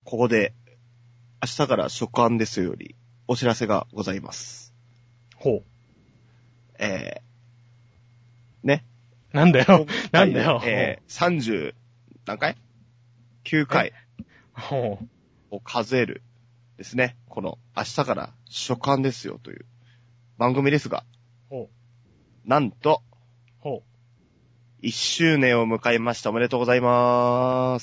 ここで、明日から食案ですより、お知らせがございます。 ほう。 ね。 なんだよ。なんだよ。 30、何回 ?9 回ほう。 を数えるですね。この、明日から食案ですよという番組ですが、 ほう。 なんと、 ほ 1周年を迎えました。おめでとうございます。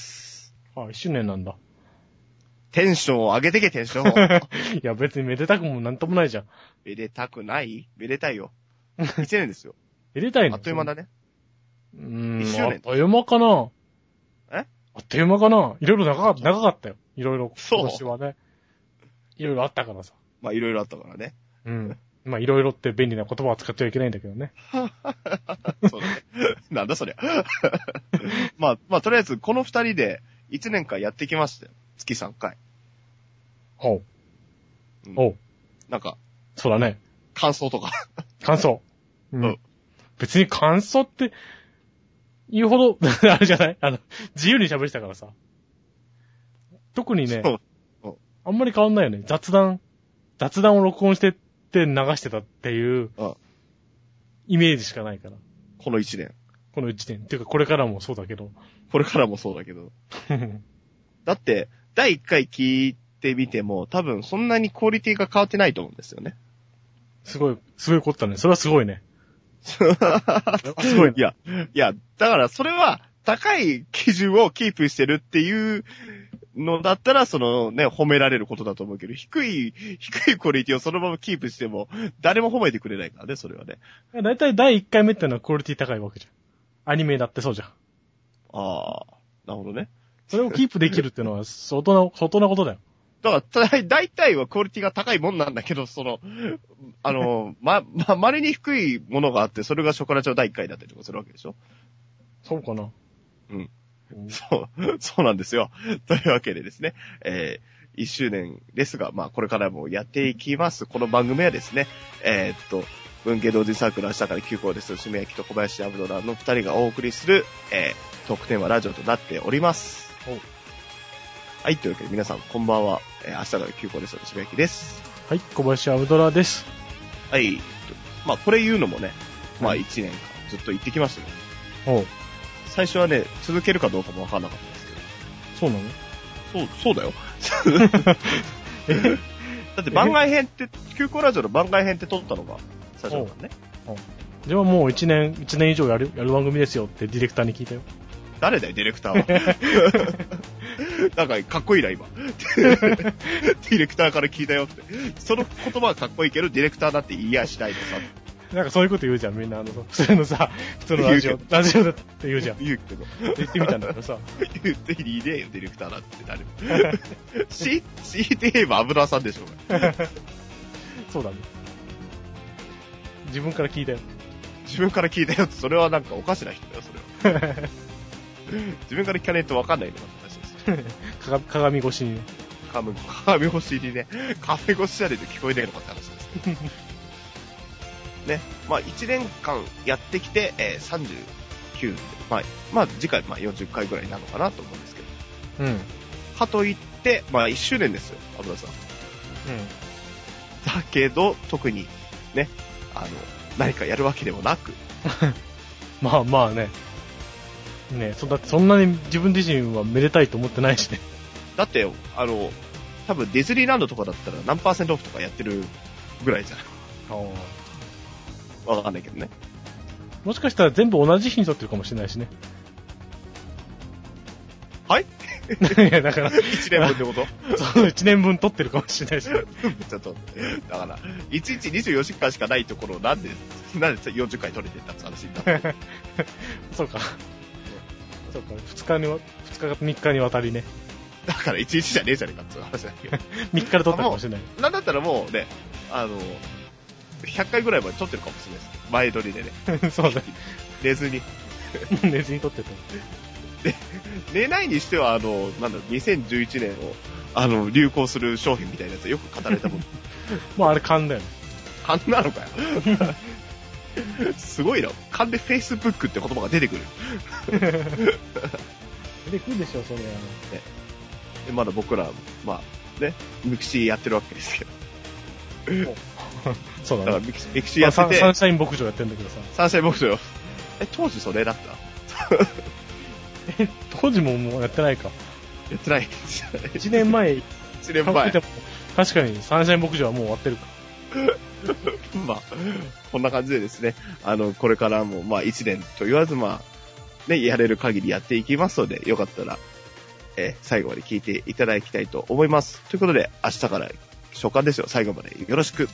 う。1周年なんだ。 テンションを上げてけ、テンションを。 いや、別にめでたくもなんともないじゃん。 めでたくない？めでたいよ。1年ですよ。 めでたいの？ あっという間だね。 1 周年あっという間かな。 え？ あっという間かな。いろいろ長かったよ。いろいろ。 そう今年はね。いろいろあったからさ。 まあ、いろいろあったからね。 うん。まあ、いろいろって便利な言葉を使ってはいけないんだけどね。 そうだね。なんだそりゃ。まあ、とりあえず、この2人で1年間やってきましたよ。月3回。 ほう。 うん、 おう。 なんか、 そうだね。 感想とか。 感想。 うん。 別に感想って、言うほど、あれじゃない？自由に喋ってたからさ。特にね、あんまり変わんないよね。雑談を録音してって流してたっていうイメージしかないから。 この1年。 この1年。っていうかこれからもそうだけど。 これからもそうだけど。だって、第1回聞いてみても、多分そんなにクオリティが変わってないと思うんですよね。 すごいことだね。それはすごいね。 すごい。いや、だからそれは高い基準をキープしてるっていうのだったら、そのね、褒められることだと思うけど、低いクオリティをそのままキープしても、誰も褒めてくれないからね、それはね。 だいたい第1回目ってのはクオリティ高いわけじゃん。アニメだってそうじゃん。 ああ、なるほどね。 それをキープできるっていうのは相当なことだよ。 だから、大体はクオリティが高いもんなんだけど、稀に低いものがあって、それがショコラチョ第1回だったりとかするわけでしょ？ そうかな。 うん。そうなんですよ。というわけでですね、1周年ですが、まあ、これからもやっていきます。この番組はですね、文系同時サークル明日から休校です。しめやきと小林アブドラの2人がお送りする、トークテーマラジオとなっております。はい、というわけで皆さん、こんばんは。明日から休校です。しめやきです。 はい、小林アブドラです。 はい。まあ、これ言うのもね、まあ、1年間ずっと言ってきましたけど。最初はね、続けるかどうかもわかんなかったんですけど。 そうなの？ そうだよ。だって番外編って、休校ラジオの番外編って撮ったのが最初だからね。 ではもう1年以上やる番組ですよってディレクターに聞いたよ。 誰だよ、ディレクターは。なんか、かっこいいな、今。ディレクターから聞いたよって。その言葉はかっこいいけど、ディレクターだって言いやしないのさ。 なんかそういうこと言うじゃん、みんな。普通のラジオだって言うじゃん。 言うけど。 言ってみたんだけどさ。 言っていいねえよ、ディレクターだって誰も。強いて言えば油さんでしょうが。 そうだね。自分から聞いたよ。 自分から聞いたよって、それはなんかおかしな人だよ、それは。自分から聞かないと分かんないのが話です。 鏡越しにね。 鏡越しにね、カフェ越しじゃねえと聞こえないのかって話です。ね、まあ1年間やってきて、39、まあ次回40回ぐらいなのかなと思うんですけど。うん。かといって、まあ1周年ですよ、油さん。うん。だけど、特に、ね、何かやるわけでもなく。 まあね。ね、そんなに自分自身はめでたいと思ってないしね。 だって、多分ディズニーランドとかだったら何%オフとかやってるぐらいじゃん。わかんないけどね。 もしかしたら全部同じ日に撮ってるかもしれないしね。 はい？ いや、だから。 1年分ってことそう、1年分撮ってるかもしれないし。 ちょっと、だから、1日24時間しかないところをなんで40回撮れてたって話になって。 そうか。そうか、2日か3日にわたりね。 だから1日じゃねえじゃねえかって話だけど。 3日で撮ったかもしれない。 なんだったらもうね、100回ぐらいまで撮ってるかもしれないです。前撮りでね。 そうだ。 寝ずに。 寝ずに撮ってた。 で、寝ないにしては、2011年を、流行する商品みたいなやつよく語られたもん。 もうあれ勘だよね。 勘なのかよ。すごいな。勘で Facebook って言葉が出てくる。 出てくるでしょ、それは。 まだ僕ら、まあ、ね、ミクシーやってるわけですけど。 そうだね。 だからミクシーやってて、 サンシャイン牧場やってんだけどさ。 サンシャイン牧場。当時それだった当時ももうやってないか。 やってない。 1年前。 1年前。 確かにサンシャイン牧場はもう終わってるか。 まあ、こんな感じでですね、これからも、まあ、1年と言わず、まあ、ね、やれる限りやっていきますので、よかったら、最後まで聞いていただきたいと思います。ということで、明日から初回ですよ。最後までよろしく。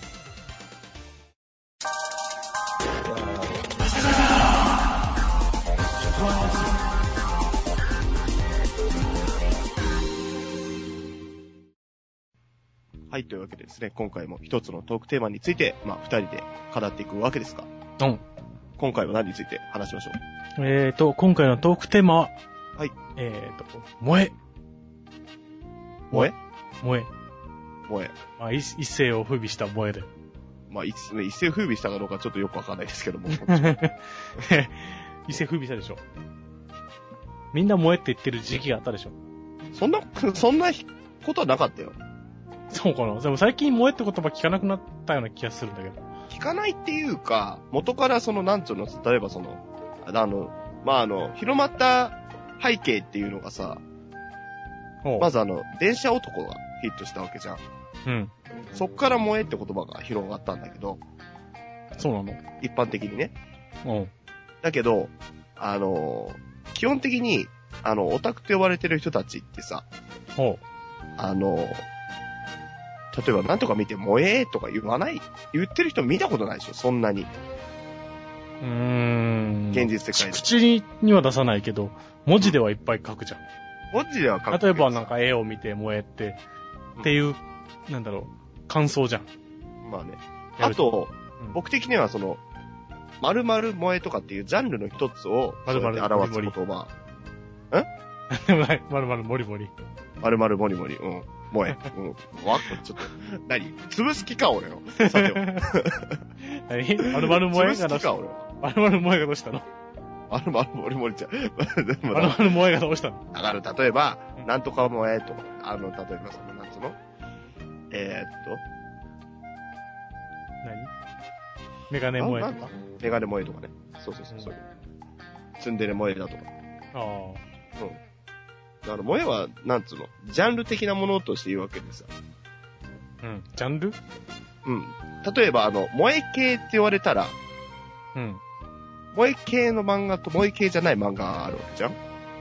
はい、というわけでですね、今回も一つのトークテーマについて、まあ、二人で語っていくわけですが。 うん。 今回は何について話しましょう。今回のトークテーマは、 はい。 萌え。 萌え。 まあ、一世を風靡した萌えで。 まあ、一世風靡したかどうかちょっとよくわかんないですけども。 一世風靡したでしょ。みんな萌えって言ってる時期があったでしょ。 そんなことはなかったよ。 そうかな。でも最近萌えって言葉聞かなくなったような気がするんだけど。 聞かないっていうか、元からなんつうの、例えばまあ広まった背景っていうのがさ、まず電車男がヒットしたわけじゃん。 うん。 そっから萌えって言葉が広がったんだけど。 そうなの？ 一般的にね。 うん。 だけど、基本的に、オタクと呼ばれてる人たちってさ、 ほう。 例えばなんとか見て萌えとか言ってる人見たことないでしょ、そんなに。現実世界で。 口には出さないけど、文字ではいっぱい書くじゃん。 文字では書く。 例えばなんか絵を見て萌えっていう、なんだろう、感想じゃん。 まあね。あと、僕的には〇〇萌えとかっていうジャンルの一つを、 〇〇 表す言葉。 でもない、〇〇モリモリ。 〇〇モリモリ、うん。萌え。うん。ちょっと、何潰す気か、俺を。さては。 〇〇萌えがどうしたの？ 〇〇萌えがどうしたの？ 〇〇モリモリちゃん。 〇〇萌えがどうしたの？ だから、例えば、なんとか萌えとか、例えばなんつうの何？メガネ萌えとか？ メガネ萌えとかね。そう。ツンデレ萌えだとか。 ああ。 うん。だから、萌えは、なんつうの、ジャンル的なものとして言うわけでさ。 うん。ジャンル？ うん。例えば、萌え系って言われたら、 うん。 萌え系の漫画と萌え系じゃない漫画があるわけじゃん？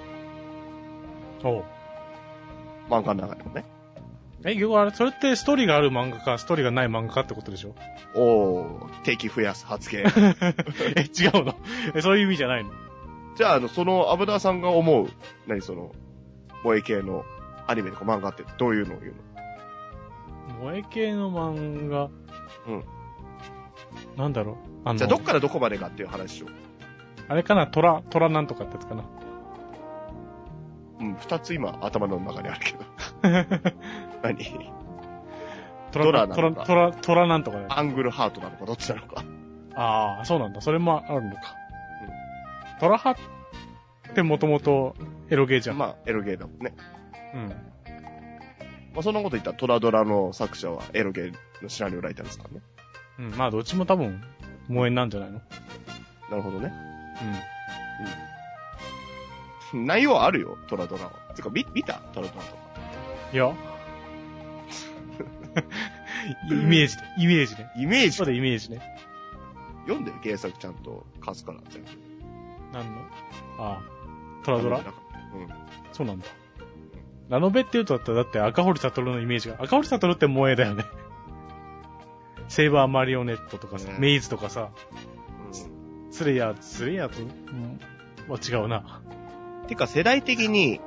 おう。 漫画の中でもね。 それってストーリーがある漫画か、ストーリーがない漫画かってことでしょ？ 敵増やす発言。 違うの？そういう意味じゃないの？ じゃあ、アブダーさんが思う、萌え系のアニメとか漫画ってどういうのを言うの？萌え系の漫画。 うん。 なんだろう。 じゃあ、どっからどこまでかっていう話を。 あれかな？トラなんとかってやつかな？ うん、二つ今、頭の中にあるけど。何？ トラなんとかね。 アングルハートなのか、どっちなのか。 ああ、そうなんだ。それもあるのか。うん。トラハってもともとエロゲーじゃん。 まあ、エロゲーだもんね。 うん。 まあ、そんなこと言ったらトラドラの作者はエロゲーのシナリオライターですからね。 うん、まあどっちも多分、萌えなんじゃないの？ なるほどね。 うん。 内容あるよ、トラドラは。てか、見たトラドラとか。 いや。イメージね。 イメージそうだ、イメージね。 読んでる原作ちゃんと貸すから、全部。 何の？ああ。トラドラ？ うん。 そうなんだ。ラノベって言うとだって赤堀悟のイメージが。赤堀悟って萌えだよね。セーバーマリオネットとかさ、メイズとかさ、スレイヤーと、は違うな。 てか世代的に、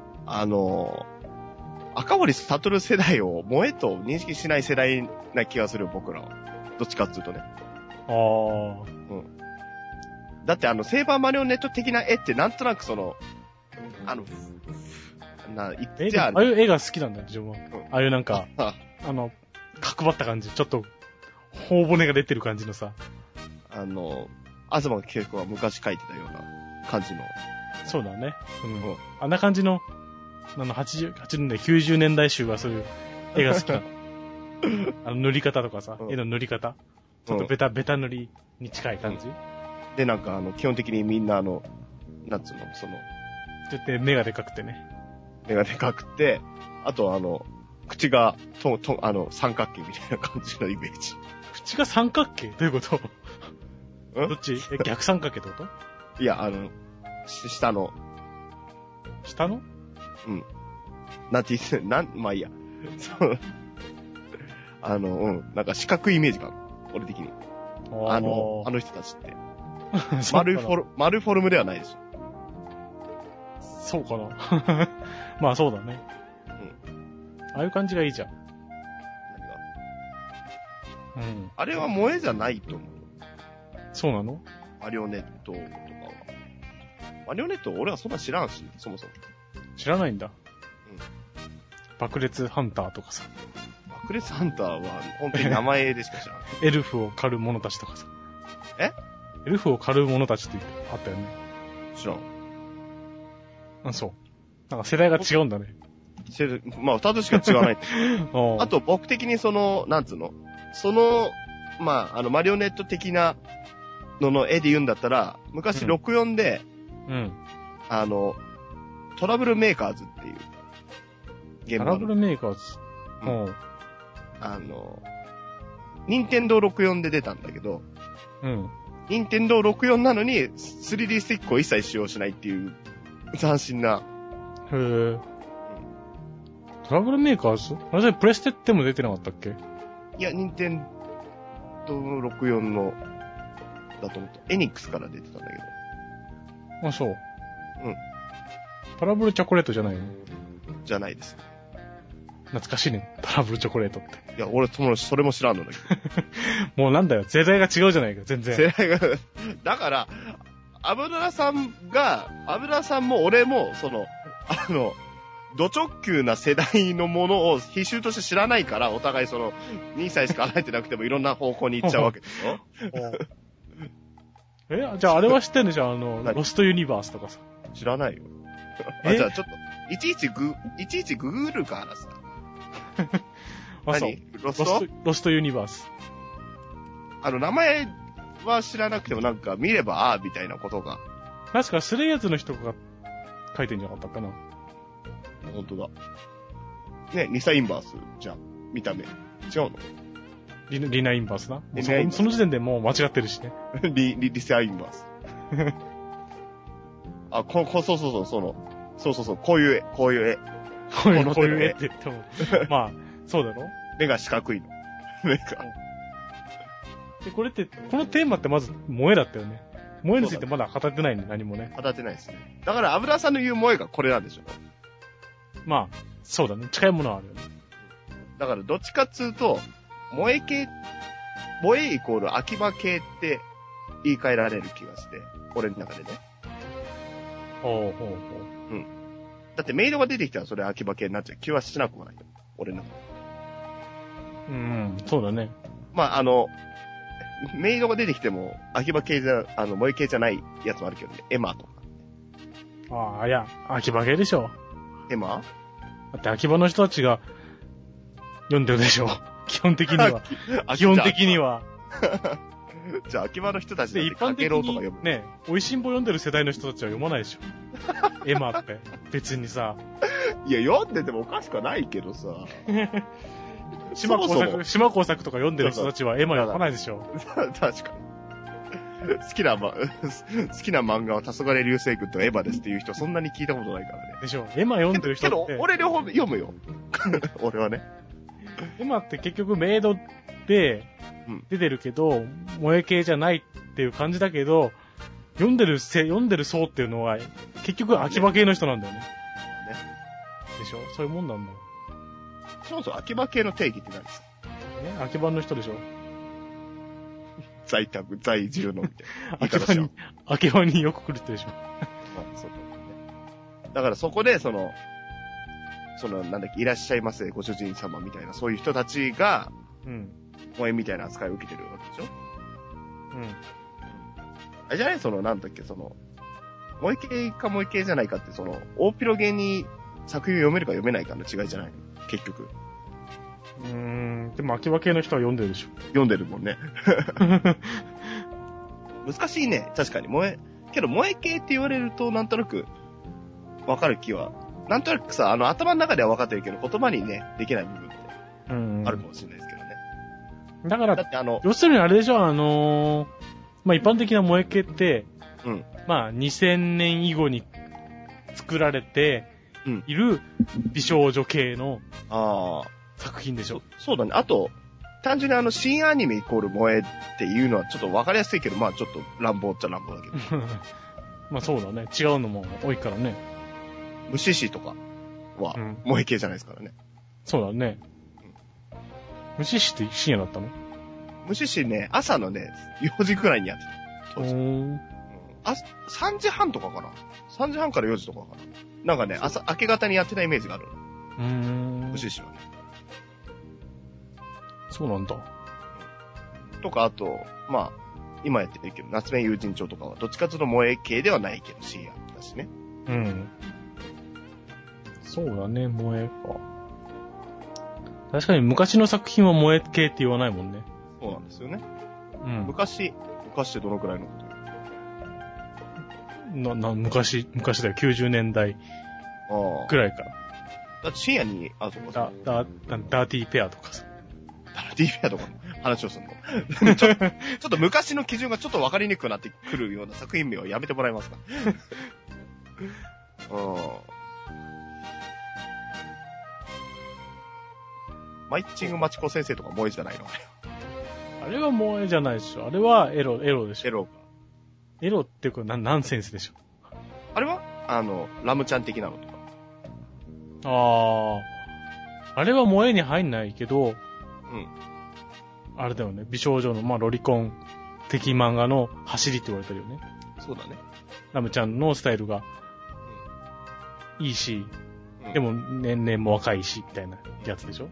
赤堀悟世代を萌えと認識しない世代な気がする、僕らは。どっちかっていうとね。 ああ。 うん。だってセーバーマリオネット的な絵ってなんとなく言ってじゃあ。 ああいう絵が好きなんだよ、自分は。ああいうなんか、角張った感じ。ちょっと、頬骨が出てる感じのさ。 東恵子は昔描いてたような感じの。 そうだね。うん。あんな感じの 80年代、90年代集はそういう絵が好きなの。塗り方とかさ、絵の塗り方。ちょっとベタ塗りに近い感じ。 で、なんか基本的にみんななんつうの、 ちょっと目がでかくてね。 目がでかくて、あと口が、三角形みたいな感じのイメージ。 口が三角形？どういうことどっち？逆三角形ってこと？ いや、下の。 下の？ うん。なんて言って、まあいいや。なんか四角いイメージかな。俺的に。あの人たちって。丸フォルムではないでしょ。 そうかな。まあそうだね。うん。ああいう感じがいいじゃん。 何が？うん。あれは萌えじゃないと思う。 そうなの？ マリオネットとかは。マリオネット俺はそんな知らんし、そもそも。 知らないんだ。 うん。 爆裂ハンターとかさ。 爆裂ハンターは本当に名前でしか知らない。 エルフを狩る者たちとかさ。 え？ エルフを狩る者たちってあったよね。 知らん。 あ、そう。なんか世代が違うんだね。 まあ、二つしか違わない。あと、僕的になんつうの、まあ、マリオネット的なのの絵で言うんだったら、昔64で、 うん。 トラブルメーカーズっていうゲーム。 トラブルメーカーズ。 うん。任天堂64で出たんだけど、 うん。 任天堂64なのに 3D スティックを一切使用しないっていう斬新な。 へぇ。トラブルメーカーズ？あれプレステっても出てなかったっけ？ いや、任天堂64の、だと思った。エニックスから出てたんだけど。 あ、そう。 うん。 トラブルチョコレートじゃないの？ じゃないです。 懐かしいね。トラブルチョコレートって。 いや、俺、それも知らんのだけど。 もうなんだよ。世代が違うじゃないか、全然。 世代が、だから、油さんも俺も、ド直球な世代のものを必修として知らないから、お互い2歳しか離れてなくてもいろんな方向に行っちゃうわけでしょ。 じゃああれは知ってんでしょ？ロストユニバースとかさ。 知らないよ。じゃあちょっと、いちいちググるからさ。何？ ロストユニバース。 名前は知らなくてもなんか見ればみたいなことが。 確かスレイヤーズの人が書いてんじゃなかったかな。 ほんとだ。ね、リサインバースじゃん。見た目。違うの？ リナインバースな。その時点でもう間違ってるしね。 リサインバース。あ、そう、こういう絵。 こういう絵って言っても。まあ、そうだろ？ 目が四角いの。目が。 で、このテーマってまず、萌えだったよね。萌えについてまだ語ってないね、何もね。 語ってないですね。だから、油さんの言う萌えがこれなんでしょ。 まあ、そうだね。近いものはあるよね。 だから、どっちかっつうと、萌えイコール秋葉系って言い換えられる気がして、俺の中でね。 ほう。 うん。だってメイドが出てきたらそれ秋葉系になっちゃう気はしなくもないよ。俺の中で。そうだね。 まあ、メイドが出てきても、秋葉系萌え系じゃないやつもあるけどね。エマとか。 ああ、いや、秋葉系でしょ。 エマ？ だって秋葉の人たちが読んでるでしょ。基本的には。基本的には。 じゃあ、秋葉の人たちで一般的にね、美味しんぼ読んでる世代の人たちは読まないでしょ。エマって。別にさ。 いや、読んでてもおかしくはないけどさ。 島工作とか読んでる人たちはエマ読まないでしょ。 確かに。好きな漫画は黄昏流星群とエヴァですっていう人そんなに聞いたことないからね。 でしょ。エマ読んでる人って。 けど、俺両方読むよ。俺はね。 エマって結局メイドで出てるけど、萌え系じゃないっていう感じだけど、読んでる層っていうのは、結局秋葉系の人なんだよね。ね。でしょ？そういうもんなんだよ。 そう、秋葉系の定義って何ですか？ 秋葉の人でしょ？ 在住のみたいな。 秋葉によく来るってでしょ？ そうだからそこで、なんだっけ、いらっしゃいませ、ご主人様みたいな、そういう人たちが、萌えみたいな扱いを受けてるわけでしょ？あれじゃないなんだっけ、萌え系か萌え系じゃないかって、大ピロゲに作品を読めるか読めないかの違いじゃないの結局。 でも秋葉系の人は読んでるでしょ。 読んでるもんね。難しいね。確かに。けど萌え系って言われるとなんとなくわかる気は。なんとなくさ、頭の中では分かってるけど、言葉にね、できない部分ってあるかもしれないですけどね。 だから、 だって要するにあれでしょ、まあ、一般的な萌え系って、まあ、2000年以後に作られている美少女系の作品でしょ。 そうだね。あと、単純に新アニメイコール萌えっていうのはちょっと分かりやすいけど、まあちょっと乱暴っちゃ乱暴だけど。 まあそうだね。違うのも多いからね。 虫師とかは萌え系じゃないですからね。 そうだね。虫師って深夜だったの？ 虫師ね、朝のね、4時くらいにやってた。当時。3時半とかかな。3時半から4時とかかな。なんかね、明け方にやってたイメージがある。虫師はね。 そうなんだ。 とか、あと、まあ、今やってるけど、夏目友人帳とかは、どっちかというと萌え系ではないけど、深夜だしね。 そうだね、萌えか。確かに昔の作品は萌え系って言わないもんね。 そうなんですよね。昔ってどのくらいのこと昔だよ、90年代くらいから。 だって深夜に、 ダーティーペアとかさ。 ダーティーペアとかの話をするのちょっと昔の基準がちょっと分かりにくくなってくるような作品名はやめてもらえますかマイチングマチコ先生とか萌えじゃないのあれは萌えじゃないでしょ。あれはエロでしょ。 エロか。 エロっていうかナンセンスでしょ。 あれはラムちゃん的なのとか。 あれは萌えに入んないけど、あれだよね。美少女の、まあ、ロリコン的漫画の走りって言われてるよね。 そうだね。 ラムちゃんのスタイルが、いいし、でも年齢も若いし、みたいなやつでしょ。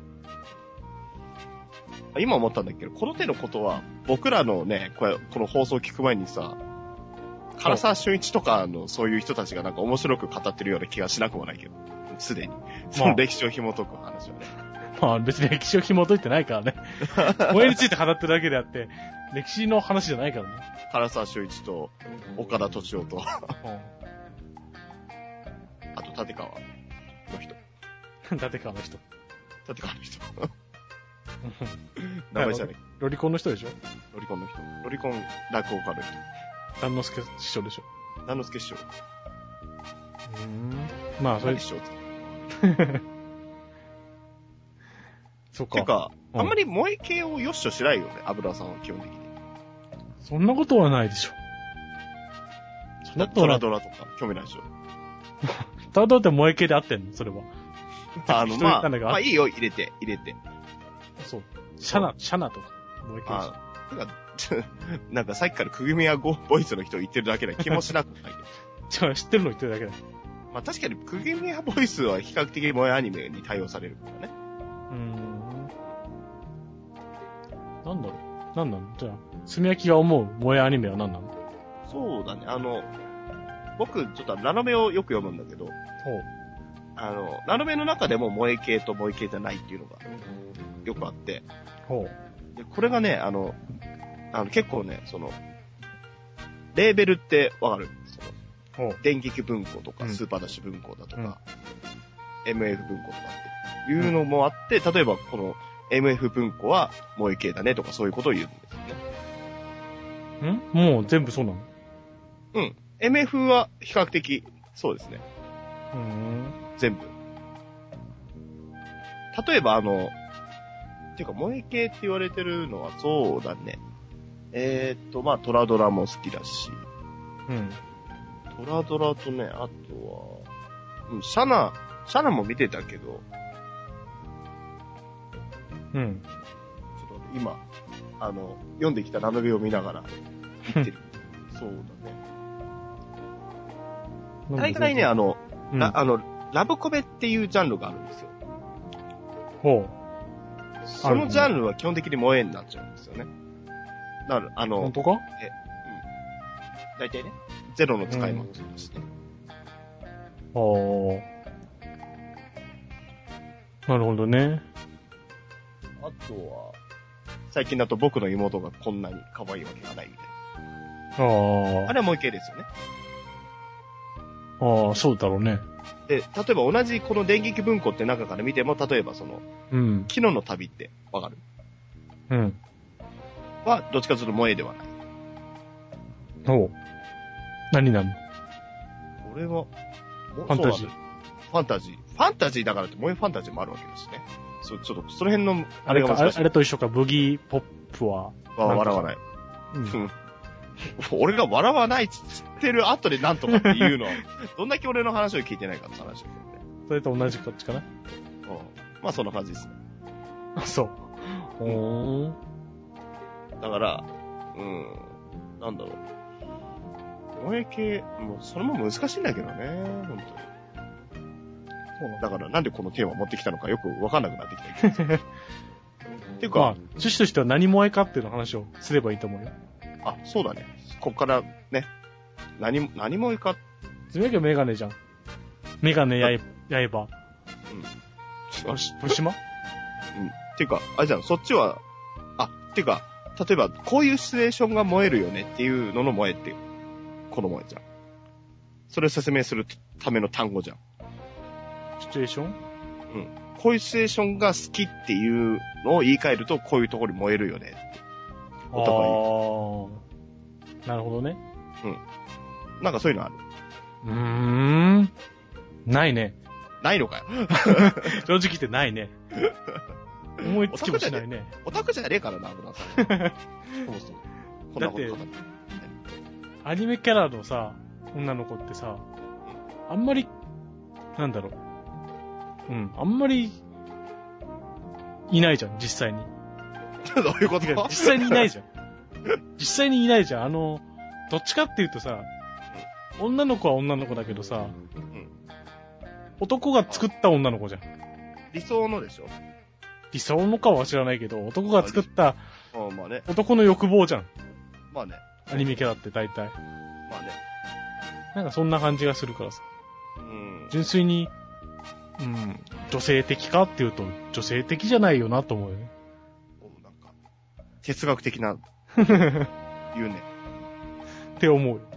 今思ったんだけど、この手のことは、僕らのね、この放送を聞く前にさ、唐沢俊一とかのそういう人たちがなんか面白く語ってるような気がしなくもないけど、すでに。その歴史を紐解く話はね。 まあ別に歴史を紐解いてないからね。萌えについて語ってるだけであって、歴史の話じゃないからね。 唐沢俊一と、岡田敏夫と、あと立川の人。 立川の人。 名前じゃない。 ロリコンの人でしょ？ ロリコンの人。ロリコン落語家の人。 段之助師匠でしょ？ 段之助師匠。 まあ、それ。 師匠そっか。 てか、あんまり萌え系をよっしょしないよね、油さんは基本的に。 そんなことはないでしょ。 トラドラとか興味ないでしょ。 トラドラって萌え系で合ってんのそれは。 まあいいよ、入れて。 そう。シャナとか、萌え系でしょ。 なんかさっきからクグミやボイスの人言ってるだけで気もしなくないけど。知ってるの言ってるだけだ。 まあ確かにクグミやボイスは比較的萌えアニメに対応されるからね。 なんだろう。なんなのじゃあ、すみやきが思う萌えアニメは何なの？ そうだね。僕、ちょっとラノベをよく読むんだけど、ラノベの中でも萌え系と萌え系じゃないっていうのがよくあって、でこれがね、結構ね、レーベルってわかる？電撃文庫とか、スーパーダッシュ文庫だとか、MF 文庫とかっていうのもあって、例えばこの MF 文庫は萌え系だねとかそういうことを言うんですよね。 もう全部そうなの？ MF は比較的そうですね。全部。例えばっていうか萌え系って言われてるのはそうだね。まあトラドラも好きだし。トラドラとね、あとは、シャナも見てたけど、ちょっと今、読んできたラノベを見ながら言ってる。そうだね。大概ね、ラブコメっていうジャンルがあるんですよ。そのジャンルは基本的に萌えになっちゃうんですよね。だから、 本当か？ 大体ね、ゼロの使い魔として。 なるほどね。 あとは、最近だと僕の妹がこんなに可愛いわけがないみたいな。あれはもう一系ですよね。 ああ、そうだろうね。 で、例えば同じこの電撃文庫って中から見ても、例えばその、 うん。 昨日の旅ってわかる？ うん。 は、どっちかというと萌えではない。 おう。何なの？ 俺は、 ファンタジー。 ファンタジーだからって萌えファンタジーもあるわけですね。ちょっと、その辺の、 あれか、あれと一緒か、ブギーポップは。 笑わない。 うん。 俺が笑わないっつってる後でなんとかっていうのは、どんだけ俺の話を聞いてないかって話ですよね。 それと同じこっちかな。 まあそんな感じですね。 あ、そう。ほーん。 だから、なんだろう。萌え系、もうそれも難しいんだけどね、本当に。そうなんだからなんでこのテーマ持ってきたのかよくわかんなくなってきた。っていうか、 まあ、趣旨としては何萌えかっていうの話をすればいいと思うよ。 あ、そうだね。こっからね、何萌えか。 つめきはメガネじゃん。メガネ刃。星島？ っていうか、あれじゃん、そっちは、っていうか、例えば、こういうシチュエーションが燃えるよねっていうのの萌えって、この萌えじゃん。それを説明するための単語じゃん。 シチュエーション？ こういうシチュエーションが好きっていうのを言い換えると、こういうところに燃えるよねって。お互い。なるほどね。 なんかそういうのある？ ないね。 ないのかよ。 正直言ってないね。思いつきもしないね。 オタクじゃねえからな、危なさ。そう。 だって、アニメキャラのさ、女の子ってさ、あんまり、なんだろう。あんまり、いないじゃん、実際に。 どういうこと？ 実際にいないじゃん。実際にいないじゃん。どっちかっていうとさ、女の子は女の子だけどさ、男が作った女の子じゃん。 理想のでしょ？ 理想のかは知らないけど、男が作った、 まあね。 男の欲望じゃん。 まあね。 アニメキャラって大体。 まあね。なんかそんな感じがするからさ。純粋に、女性的かっていうと、女性的じゃないよなと思うよね。 なんか、哲学的な、言うね。 って思うよ。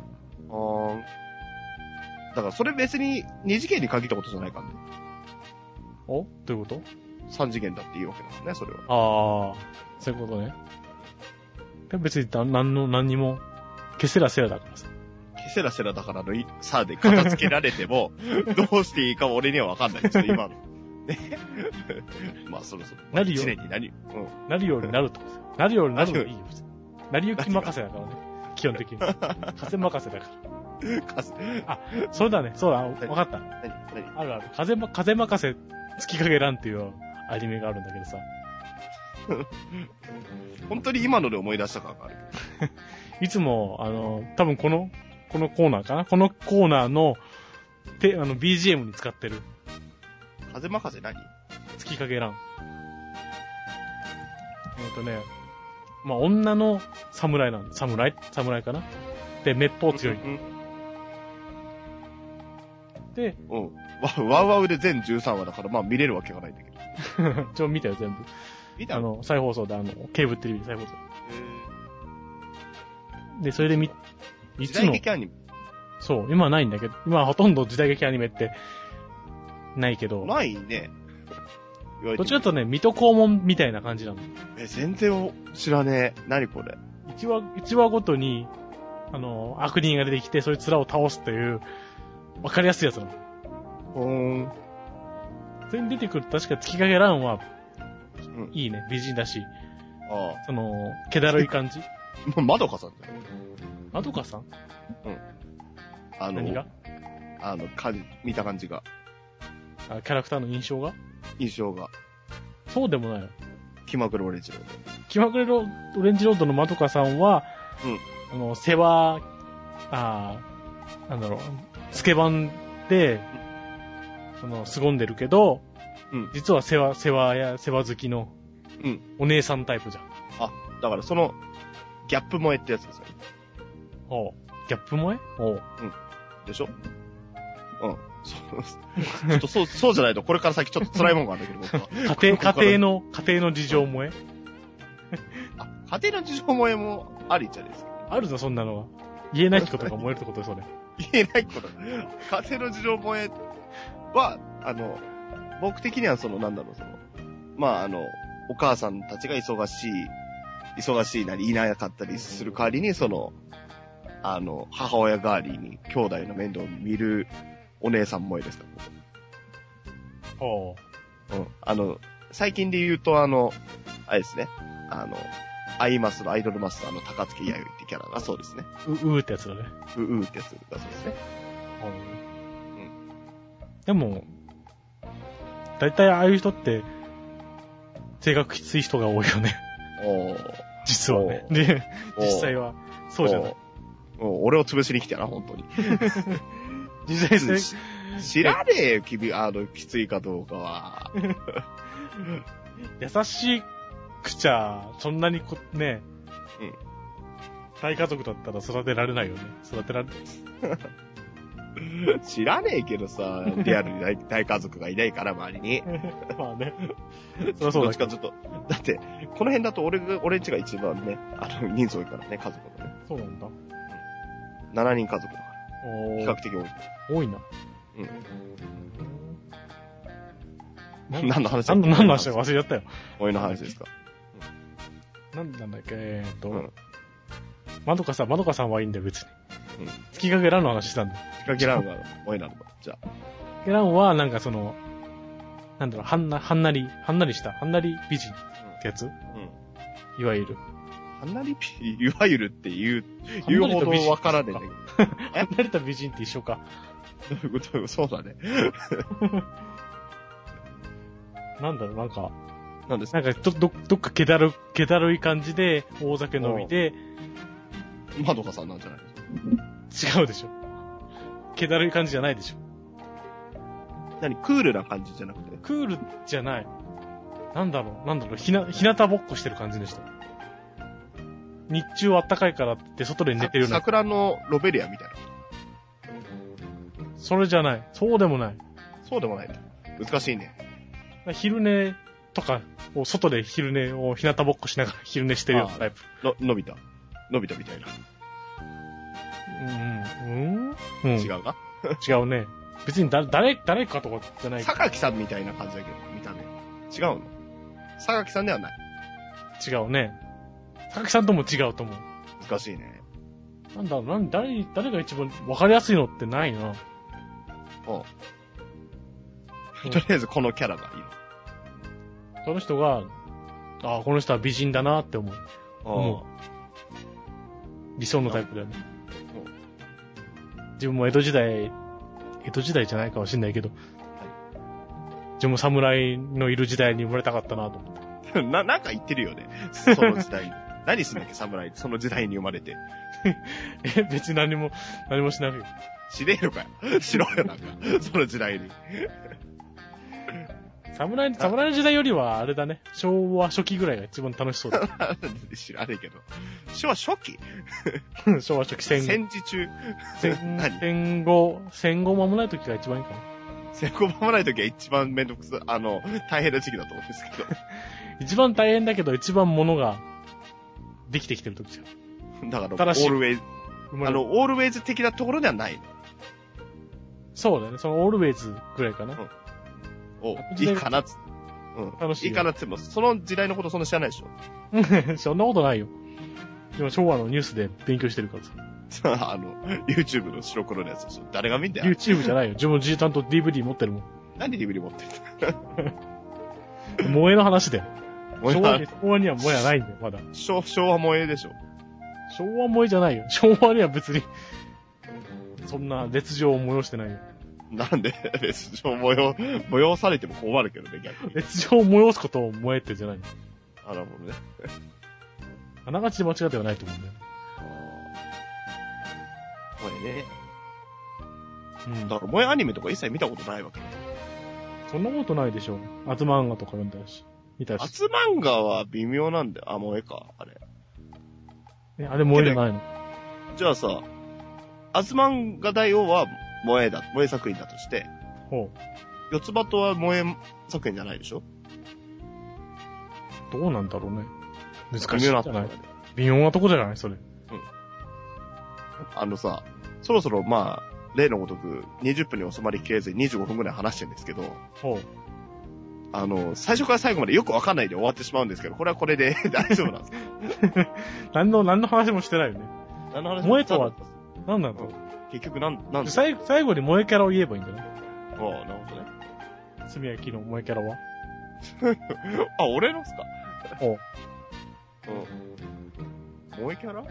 だからそれ別に2次元に限ったことじゃないからね。 どういうこと？ 3 次元だっていいわけだもんね、それは。 そういうことね。で別に何にも、ケセラセラだからさ。 ケセラセラだからのさで片付けられても、どうしていいか俺にはわかんない。ちょっと今の。ね。まあそろそろ。 なるよ。 1年になるようになると。なるようになるのいいよ。なりゆき任せだからね。基本的に。風任せだから。そうだね。そうだ。わかった。 何あるある。風任せ月影蘭っていうアニメがあるんだけどさ。 本当に今ので思い出した感がある。 いつも、多分このコーナーかな？このコーナーの、BGM に使ってる。 風任せ何？ 月影蘭。まあ、女の侍なんだ。侍かな？で、滅法強い。で、 ワウワウで全13話だから、まあ見れるわけがないんだけど。 見たよ、全部。 見たの？ 再放送で、ケーブルテレビ再放送。で、それで時代劇アニメ？ そう、今はないんだけど、今はほとんど時代劇アニメって、ないけど。 ないね。 どっちかというとね、水戸黄門みたいな感じなの。 全然知らねえ。何これ。 1話ごとに、悪人が出てきて、そいつらを倒すという、わかりやすいやつなの。それに出てくると確か月影蘭は、いいね、美人だし。気だるい感じ。 まどかさんだよ。 まどかさん？何が？ 見た感じが。 キャラクターの印象が。そうでもないよ。 気まぐれオレンジロード。 気まぐれオレンジロードのまどかさんは、世話、スケバンで、凄んでるけど、実は世話好きの、お姉さんタイプじゃん。 だからその、ギャップ萌えってやつですよね。 ギャップ萌え？ でしょ？ うん。ちょっとそうじゃないと、これから先ちょっと辛いもんがあるんだけど、僕は。 家庭の事情萌え家庭の事情萌えもありじゃないですか。 あるぞ、そんなのは。言えないことが燃えるってことそれ。 言えないこと。家庭の事情萌えは、僕的にはお母さんたちが忙しいなりいなかったりする代わりに、母親代わりに兄弟の面倒を見るお姉さん萌えですか。 おう。 うん。最近で言うとあれですね。アイドルマスターの高槻弥生ってキャラがそうですね。 ってやつだね。 ってやつがそうですね。 うん。でも、だいたいああいう人って、性格きつい人が多いよね。実はね。で、実際は、そうじゃない。 俺を潰しに来てやな、本当に。 実際知らねえよ、君、きついかどうかは。 優しくちゃ、そんなにね、 うん。 大家族だったら育てられないよね。 知らねえけどさ、リアルに大家族がいないから、周りに。 まあね。 そうどっちかちょっと。だって、この辺だと俺んちが一番ね、人数多いからね、家族がね。 そうなんだ。 7人家族だから。比較的多い。 多いな。 うん。何の話だっけ何の話だか忘れちゃったよ。 おいの話ですか。 なんだっけまどかさんはいいんだよ、別に。うん。月影蘭の話したんだよ。 月影蘭がおいなのか。じゃあ。 月影蘭は、なんかなんだろう、はんなり美人ってやついわゆる。 いわゆるって言うほどわからねえんだけど。 離れた美人って一緒か。 そうだね。 なんだろう、なんか、 なんですかどっか気だるい感じで、大酒飲みで、 まどかさんなんじゃないですか。 違うでしょ。気だるい感じじゃないでしょ。 クールな感じじゃなくて。 クールじゃない。なんだろう、ひなたぼっこしてる感じでした。日中あったかいからって外で寝てるような。 桜のロベリアみたいな。 それじゃない。そうでもない。 そうでもない。難しいね。 昼寝とか、外で昼寝を日向ぼっこしながら昼寝してるようなタイプ。 のび太みたいな。違うか違うね。別に誰かとかじゃない。 榊さんみたいな感じだけど、見た目。違うの？榊さんではない。 違うね。榊さんとも違うと思う。 難しいね。 なんだろう、誰が一番わかりやすいのってないな。 とりあえずこのキャラがいいの。 その人が、この人は美人だなって思う。理想のタイプだよね。自分も江戸時代じゃないかもしれないけど、自分も侍のいる時代に生まれたかったなと思って。 なんか言ってるよね。その時代に。何すんだっけ、侍。その時代に生まれて。 別に何もしないよ。 しねえのかよ。しろよ、なんか。その時代に。 侍の時代よりは、あれだね。昭和初期ぐらいが一番楽しそうだ。 知らねえけど。昭和初期昭和初期戦時中戦後間もない時が一番いいかな。 戦後間もない時は一番めんどくさ、大変な時期だと思うんですけど。 一番大変だけど、一番物ができてきてる時じゃん。だから、オールウェイズ、オールウェイズ的なところではない。 そうだね。そのオールウェイズぐらいかな。 いいかなっつって。楽しい。いいかなっつっても、その時代のことそんな知らないでしょ。 そんなことないよ。今、昭和のニュースで勉強してるからさ。YouTube の白黒のやつでしょ。誰が見んだよ。 YouTube じゃないよ。自分ちゃんと DVD 持ってるもん。 なんで DVD 持ってるの萌えの話だよ。昭和には萌えはないんだよ、まだ。 昭和萌えでしょ。 昭和萌えじゃないよ。昭和には別に、そんな烈情を催してないよ。 なんで烈情催されても困るけどね、逆に。 烈情を催すことを萌えってじゃないの。 なるほどね。 あながち間違ってはないと思うんだよ。 萌えね。だから萌えアニメとか一切見たことないわけ。 そんなことないでしょ。アズ漫画とか読んだし。見たし。 アズ漫画は微妙なんだよ。萌えか、あれ。 あれ萌えじゃないの？ じゃあさ、アズ漫画大王は萌え作品だとして、 ほ四つ葉とは萌え作品じゃないでしょ？ どうなんだろうね。難しいんじゃない？微妙なとこじゃないそれ。 さ、そろそろまあ、例のごとく20分に収まりきれずに25分くらい話してるんですけど、 ほう。 最初から最後までよくわかんないで終わってしまうんですけど、これはこれで大丈夫なんですか？ 何の話もしてないよね。 何の話萌えとは、何なんだろう。 結局なんだ最後に萌えキャラを言えばいいんじゃない？ ああ、なるほどね。 すみやきの萌えキャラはあ、俺のっすか？ おう。 萌えキャラ？萌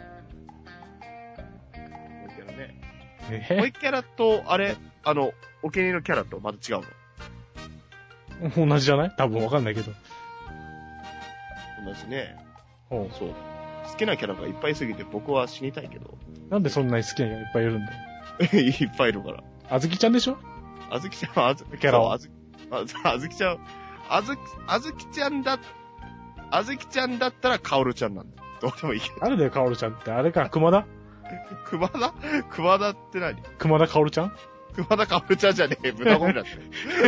えキャラね。萌ええキャラと、お気に入りのキャラとまた違う同じじゃない？多分わかんないけど。 の？同じね。 おう。 そう。好きなキャラがいっぱいすぎて僕は死にたいけど。 なんでそんなに好きな人がいっぱいいるんだよ。 いっぱいいるから。 あずきちゃんでしょ？ あずきちゃんは、 キャラは。 あずきちゃん、あずきちゃんだったらカオルちゃんなんだ。どうでもいいけど。 誰だよ、かおるちゃんって。あれか、熊田熊田って何？ 熊田かおるちゃん熊田かおるちゃんじゃねえ。豚ゴミだって。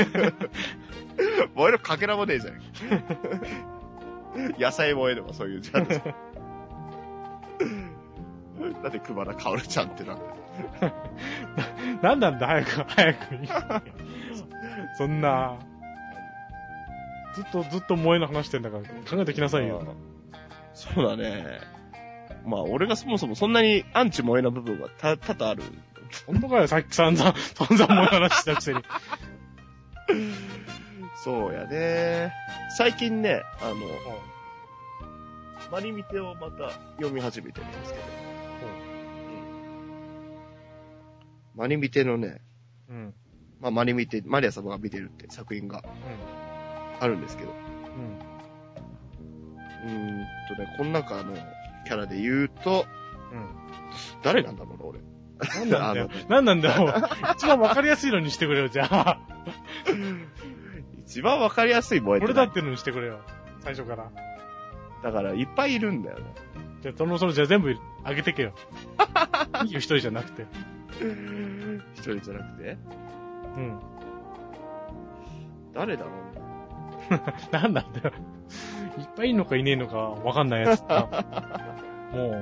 燃えるかけらもねえじゃん。野菜燃えればそういうジャンル。だって熊田かおるちゃんってなんだよ。 なんなんだ、早く。そんな、ずっと萌えの話してんだから考えてきなさいよ。 そうだね。まあ、俺がそもそもそんなにアンチ萌えな部分は多々ある。 本当かよ、さっき散々萌え話したくせに。 そうやね。最近ね、マリミテをまた読み始めてるんですけど。マリミテのね、まあマリア様が見てるって作品があるんですけど。この中のキャラで言うと、誰なんだろうな、俺。 なんなんだよ。一番わかりやすいのにしてくれよ、じゃあ。 一番わかりやすい萌えって。 俺だってのにしてくれよ。最初から。 だから、いっぱいいるんだよね。 じゃあ、じゃあ全部あげてけよ。一人じゃなくて。 一人じゃなくて？ うん。 誰だろうなんなんだよ。いっぱいいんのかいねえのかわかんないやつか。もう。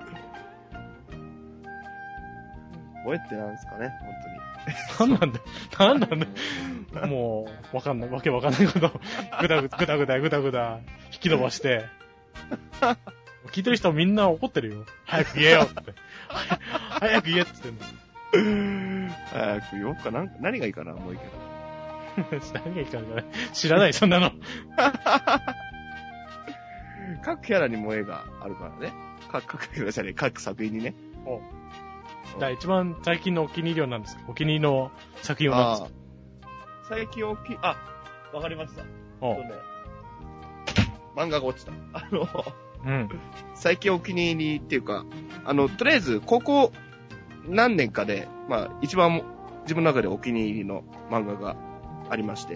萌えってなんですかね、本当に。なんなんだよ。もう、わけわかんないこと、ぐだぐだ、引き伸ばして。聞いてる人みんな怒ってるよ。早く言えよって。早く言えって言ってんの。 早く言おうかな。何がいいかな、もういいけど。 何がいいかな、知らない、そんなの。 各キャラに萌えがあるからね。各作品にね。 じゃあ一番最近のお気に入りは何ですか？お気に入りの作品は何ですか？ 最近わかりました。漫画が落ちた。最近お気に入りっていうか、とりあえず、ここ何年かで、まあ、一番自分の中でお気に入りの漫画がありまして、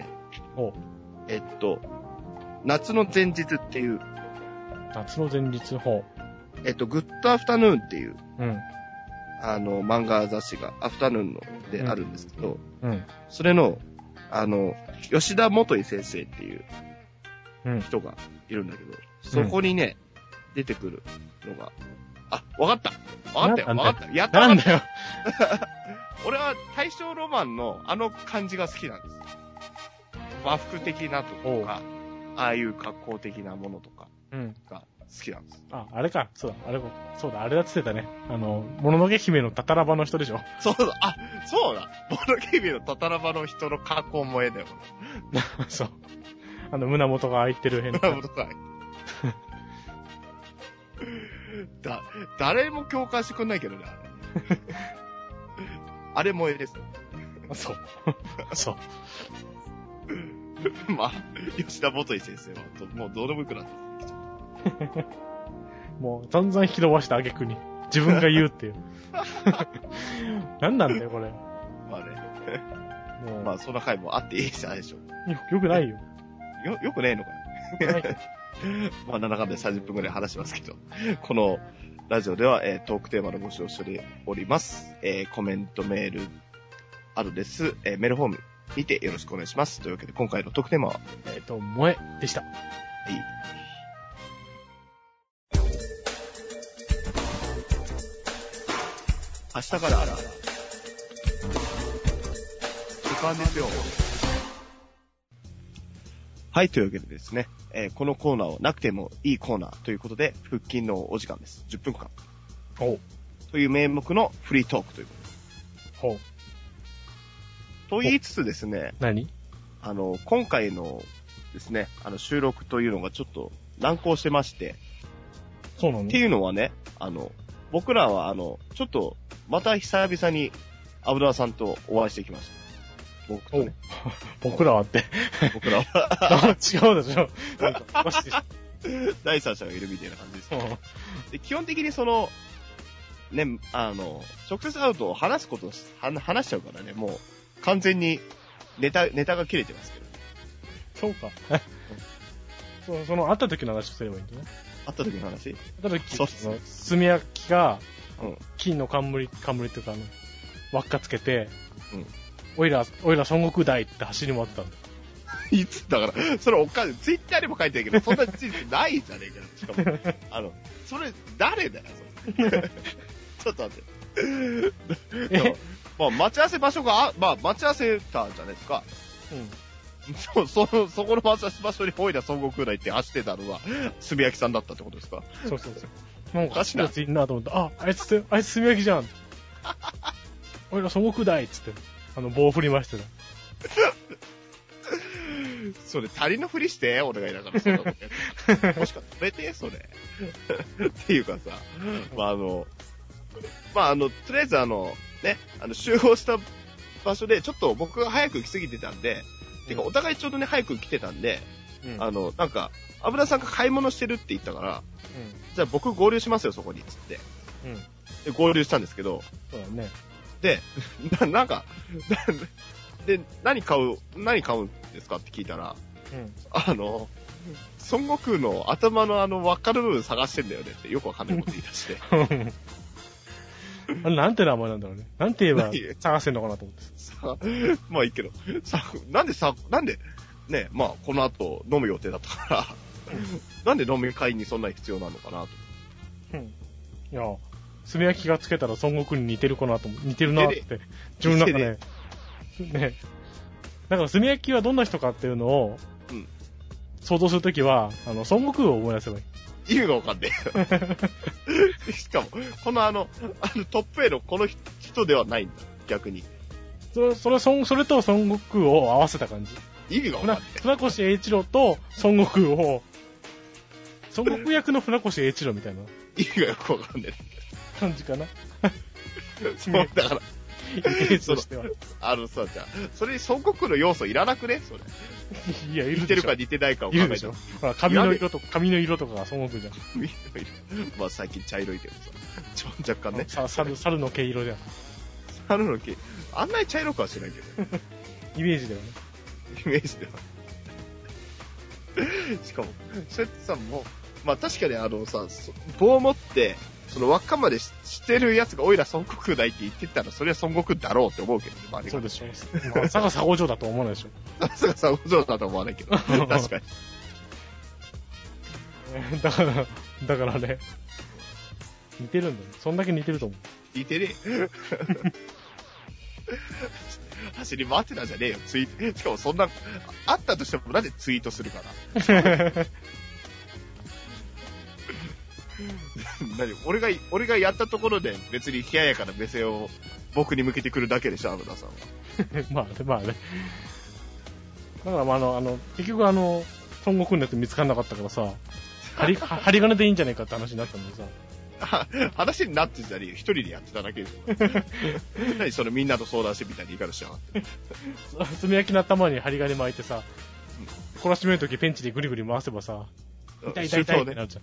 夏の前日っていう、 夏の前日、グッドアフタヌーンっていう、 うん漫画雑誌がアフタヌーンのであるんですけど、 うん、 それの、吉田元井先生っていう人がいるんだけど、そこにね、出てくるのが、わかったよ。やったなんだよ。 俺は大正ロマンの感じが好きなんです。和服的なとか、ああいう格好的なものとかが好きなんです。 あれか。そうだ、あれだって言ってたね。もののけ姫のタタラバの人でしょ。 そうだ。もののけ姫のタタラバの人の格好萌えだよ。 そう。胸元が開いてる変な。 胸元が開いてる。誰も共感してくんないけどね、あれ。あれ萌えです。 そう。そう。 まあ、吉田元井先生は、もうどうでもよくなってきちゃう。 もう、散々引き伸ばした挙句に、自分が言うっていう。何なんだよ、これ。 まあね。まあ、そんな回もあっていいじゃないでしょ。 よくないよ。 よくねえのかな。よくない。まあ、なんだかんだ30分くらい話しますけど、このラジオでは、トークテーマの募集をしております。コメント、メール、 アドレス、メールフォームにてよろしくお願いします。というわけで、今回のトークテーマは、 萌えでした。はい。 明日から時間ですよ。はい、というわけでですね、このコーナーをなくてもいいコーナーということで、腹筋のお時間です。10分間。という名目のフリートークということです。と言いつつですね、 何？ 今回のですね、収録というのがちょっと難航してまして、 そうなの？ っていうのはね、僕らはちょっと、また久々に、油さんとお会いしてきました。僕とね。 僕らはって。 僕らは。 違うでしょ。 第三者がいるみたいな感じです。で、基本的にね、直接会うと話しちゃうからね、もう、完全にネタが切れてますけど。 そうか。その会った時の話をすればいいんだね。 会った時の話？ 会った時、炭焼きが、金の冠っていうか輪っかつけて、おいら孫悟空大って走り回ってたんだ。 いつだから、それツイッターにも書いてあるけど、そんな事実ないじゃねえかよ。しかも、それ、誰だよ、それ。ちょっと待って。まあ、待ち合わせ場所が、待ち合わせたじゃないですか。そこの待ち合わせ場所においら孫悟空大って走ってたのは、炭焼きさんだったってことですか？ そう。なんか走ってるやついんなと思って、あいつ炭焼きじゃん。おいら孫悟空大っつって、棒振りましてた。 それ、足りのふりして、俺がいながら、そんなことやって。もしか止めて、それ。っていうかさ、とりあえず集合した場所で、ちょっと僕が早く来すぎてたんで、てか、お互いちょうどね、早く来てたんで、なんか、油さんが買い物してるって言ったから、じゃあ僕合流しますよ、そこに、つって。で、合流したんですけど、 そうだね。 で、で、何買うんですかって聞いたら、孫悟空の頭の輪っかの部分探してんだよねってよくわかんないこと言い出して。 なんて名前なんだろうね。なんて言えば探してんのかなと思って。 まあいいけど、なんで、ね、まあこの後飲む予定だったから、なんで飲み会にそんなに必要なのかなと。 いや、炭焼きがつけたら孫悟空に似てるなって、自分なんかね、だから炭焼きはどんな人かっていうのを、想像するときは、孫悟空を思い出せばいい。 意味がわかんねえ。しかも、このトップAのこの人ではないんだ、逆に。 それと孫悟空を合わせた感じ。 意味がわかんねえ。 船越英一郎と孫悟空を、孫悟空役の船越英一郎みたいな。 意味がよくわかんねえ。 感じかな。 そう、だから。 イメージとしては。 じゃあ、それに孫悟空の要素いらなくねそれ。 いや、いるでしょ。 似てるか似てないかを考えてる。 ほら、髪の色とかが孫悟空じゃん。 まあ最近茶色いけどさ。若干ね。 猿の毛色じゃん。 猿の毛。あんなに茶色くはしないけど。 イメージだよね。 イメージでは。しかも、それってさ、もう、まあ確かに棒を持って、その輪っかまでしてるやつがおいら孫悟空だいって言ってたら、それは孫悟空だろうって思うけどね、周りが。 そうでしょ。まさか佐護城だと思わないでしょ。 まさか佐護城だと思わないけど。確かに。 だからね、似てるんだよ。そんだけ似てると思う。 似てねえ。走り回ってたんじゃねえよ、しかもそんな、あったとしてもなんでツイートするかな。俺がやったところで別に冷ややかな目線を僕に向けてくるだけでしょ、アムダさんは。 まあね。だから結局孫悟空のやつ見つかんなかったからさ、針金でいいんじゃないかって話になったんでさ。 話になってんじゃねえよ。一人でやってただけでしょ。何そのみんなと相談してみたいに言い方しやがって。 炭焼きの頭に針金巻いてさ、懲らしめるときペンチでグリグリ回せばさ、痛いってなっちゃう。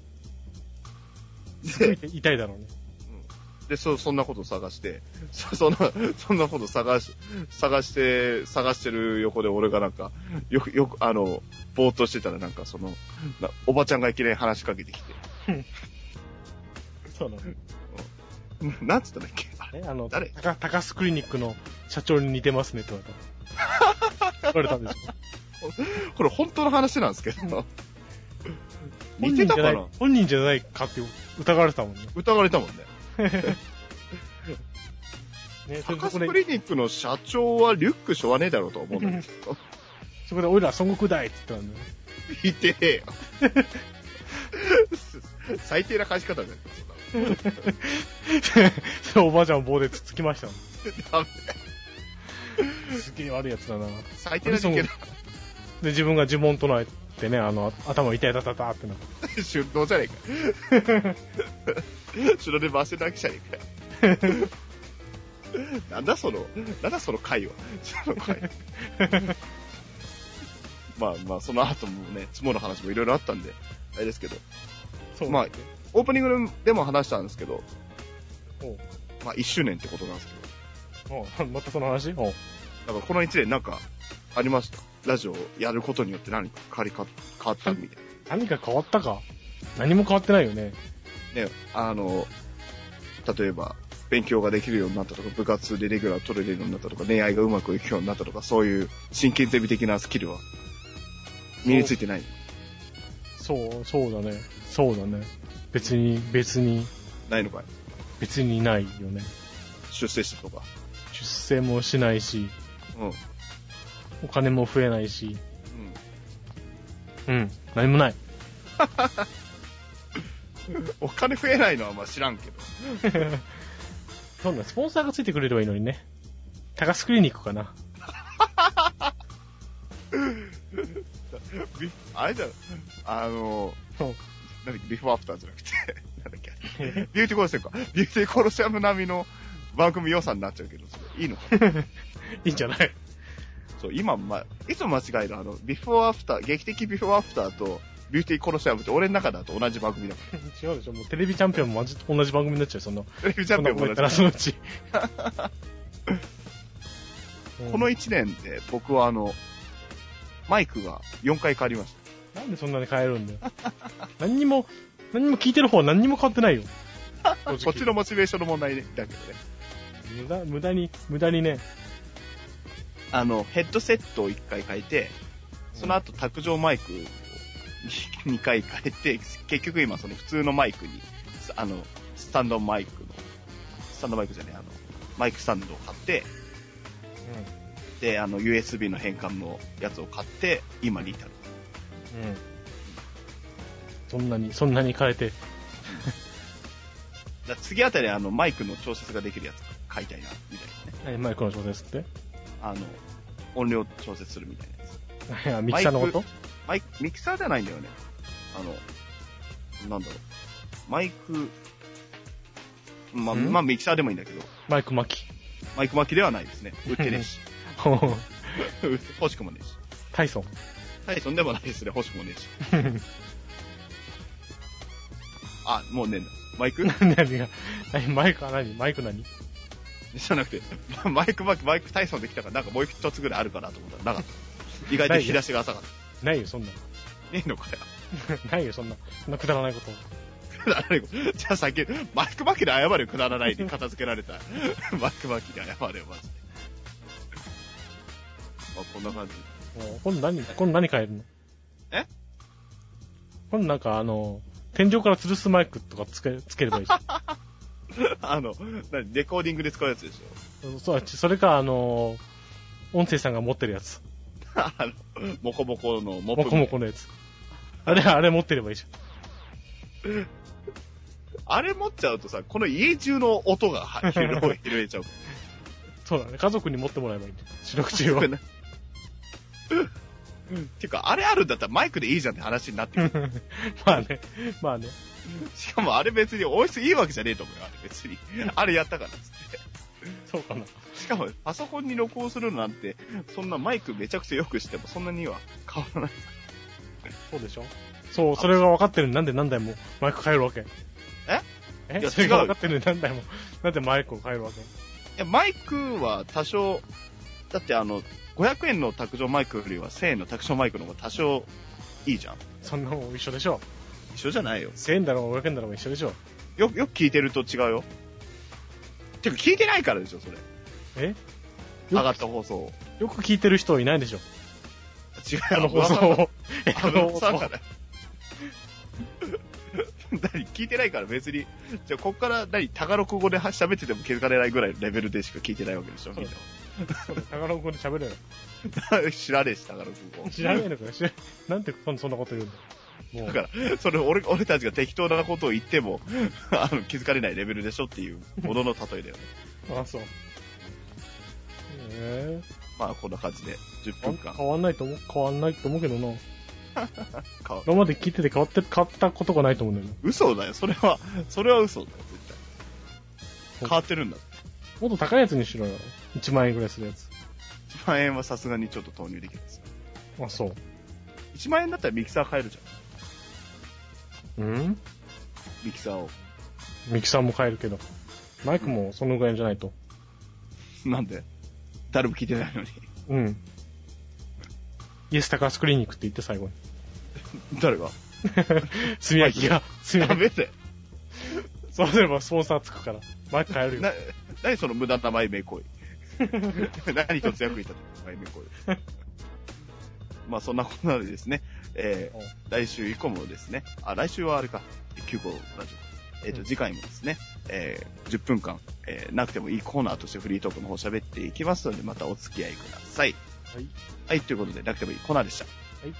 すごい痛いだろうね。 で、そんなこと探して、そんなこと探してる横で俺がなんか、よく、ぼーっとしてたらなんかおばちゃんがいきなり話しかけてきて。 そうなの。 なんつったんだっけ誰？ 高須クリニックの社長に似てますねって言われたんですよ。 これ本当の話なんですけど。似てたかな？ 本人じゃないかって疑われてたもんね。 疑われたもんね。 ね、 高須クリニックの社長はリュックしょわねえだろうと思うんですけど。 そこで俺ら孫悟空だいって言ったんだよね。 言ってねえよ。最低な返し方だよ。 それおばあちゃんを棒でつつきましたもん。 ダメ。 すげえ悪いやつだな。 最低な事件だ。 で、自分が呪文唱えてね、頭痛いたたたってな。 春道じゃねえか。後ろで回してるだけじゃねえかよ。なんだその回は。その回。まあ、その後もね、つもの話もいろいろあったんで、あれですけど。 そうまあ、オープニングでも話したんですけど、まあ、1周年ってことなんですけど。またその話？だからこの1年なんか、ありました。ラジオやることによって何か変わったみたいな。 何か変わったか？何も変わってないよね。 ね、例えば、勉強ができるようになったとか、部活でレギュラー取れるようになったとか、恋愛がうまくいくようになったとか、そういう真剣ゼミ的なスキルは身についてない。 そうだね。そうだね。別に。 ないのかい？ 別にないよね。 出世したとか。 出世もしないし、 うん。 お金も増えないし、何もない。 お金増えないのはまあ知らんけど。 そんなスポンサーがついてくれればいいのにね。高須クリニックかな。 あれだよ。なんだっけ、ビフォーアフターじゃなくて、なんだっけ、ビューティーコロシアムか。ビューティーコロシアム並みの番組予算になっちゃうけど、それいいのかな？いいんじゃない？ そう、今、いつも間違えるビフォーアフター、劇的ビフォーアフターと、ビューティーコロシアムって俺の中だと同じ番組だから。 違うでしょ、もうテレビチャンピオンも同じ番組になっちゃう、その。 テレビチャンピオンも同じ。 そのうち。 この1年で僕はマイクが4回変わりました。 なんでそんなに変えるんだよ。何にも聞いてる方は何にも変わってないよ。 こっちのモチベーションの問題だけどね。 無駄にね。 ヘッドセットを1回変えて、その後卓上マイク2回変えて、結局今その普通のマイクに、スタンドマイクじゃねえ、マイクスタンドを買って、で、USB の変換のやつを買って、今に至る。 そんなに変えて。 次あたりマイクの調節ができるやつ買いたいな、みたいなね。 マイクの調節って？ 音量調節するみたいなやつ。 ミキサーの音？ ミキサーじゃないんだよね。なんだろう。マイク、ミキサーでもいいんだけど。 マイク巻きではないですね。売ってねえし。欲しくもねえし。 タイソンでもないですね。欲しくもねえし。あ、もうねえんだ。マイク何がマイクは何？マイク何？ じゃなくて、マイクタイソンできたから、なんかもう一つぐらいあるかなと思ったら、なかった。意外と引き出しが浅かった。 ないよ、そんな。 ねえのかよ。 ないよ、そんなくだらないこと。 くだらないこと。じゃあ先、マイク巻きで謝れよ、くだらないで片付けられた。マイク巻きで謝れよ、マジで。こんな感じ。 今度何変えるの？ え？ 今度なんか天井から吊るすマイクとかつければいいじゃん。 レコーディングで使うやつでしょ。そう、それか音声さんが持ってるやつ。 モコモコのモコのやつ。あれ持ってればいいじゃん。 あれ持っちゃうとさ、この家中の音が拾えちゃう。 そうだね。家族に持ってもらえばいいんだよ。四六中は。 てか、あれあるんだったらマイクでいいじゃんって話になってくる。 まあね。 しかもあれ別に音質いいわけじゃねえと思うよ、あれ別に。あれやったからっつって。 そうかな。 しかも、パソコンに録音するのなんて、そんなマイクめちゃくちゃ良くしてもそんなには変わらない。 そうでしょ？そう、それが分かってるのになんで何台もマイク変えるわけ？ いや、 それが分かってるのになんでマイクを変えるわけ？ いや、マイクは多少、だって500円の卓上マイクよりは1000円の卓上マイクの方が多少いいじゃん。 そんなもん一緒でしょ。 一緒じゃないよ。 1000円だろうが500円だろうが一緒でしょ。 よく聞いてると違うよ。 てか聞いてないからでしょ、それ。上がった放送を。 よく聞いてる人いないでしょ。 違う、 あの放送を。 さんから。何聞いてないから別に。じゃあ、こっからタガログ語で喋ってても気づかれないぐらいのレベルでしか聞いてないわけでしょ、みんな。 そうだ、タガログ語で喋れよ。 知らねえし、タガログ語。 知らねえのかよ。なんでそんなこと言うんだよ。 だから、それ俺たちが適当なことを言っても、気づかれないレベルでしょっていうものの例えだよね。 あ、そう。 まあ、こんな感じで、10分間。 変わんないと思うけどな。今まで聞いてて変わったことがないと思うんだよね。 嘘だよ、それは嘘だよ、絶対。変わってるんだ。 もっと高いやつにしろよ。1万円ぐらいするやつ。 1万円はさすがにちょっと投入できるんですよ。 あ、そう。 1万円だったらミキサー買えるじゃん。 ミキサーを。 ミキサーも買えるけど。マイクもそのぐらいじゃないと。 なんで？誰も聞いてないのに。 うん。イエスタカスクリニックって言って最後に。 誰が？ 炭焼きが。 ダメだよ。 そうすればスポンサーつくから。マイク買えるよ。 何その無駄な前名行為。何一つ役に立てない前名行為。まあそんなことなのでですね、来週以降もですね、来週はあれか、9号ラジオ。次回もですね、10分間、なくてもいいコーナーとしてフリートークの方喋っていきますので、またお付き合いください。 はい。 はい、ということで、なくてもいいコーナーでした。 はい。